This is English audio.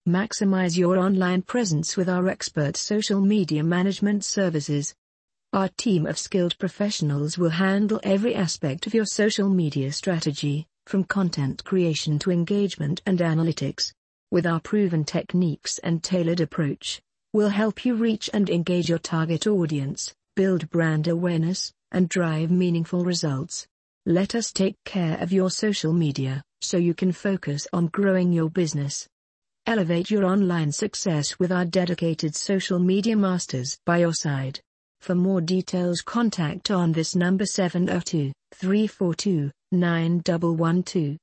Maximize your online presence with our expert social media management services. Our team of skilled professionals will handle every aspect of your social media strategy, from content creation to engagement and analytics. With our proven techniques and tailored approach, we'll help you reach and engage your target audience, build brand awareness, and drive meaningful results. Let us take care of your social media, so you can focus on growing your business. Elevate your online success with our dedicated social media masters by your side. For more details, contact on this number 702-342-9112.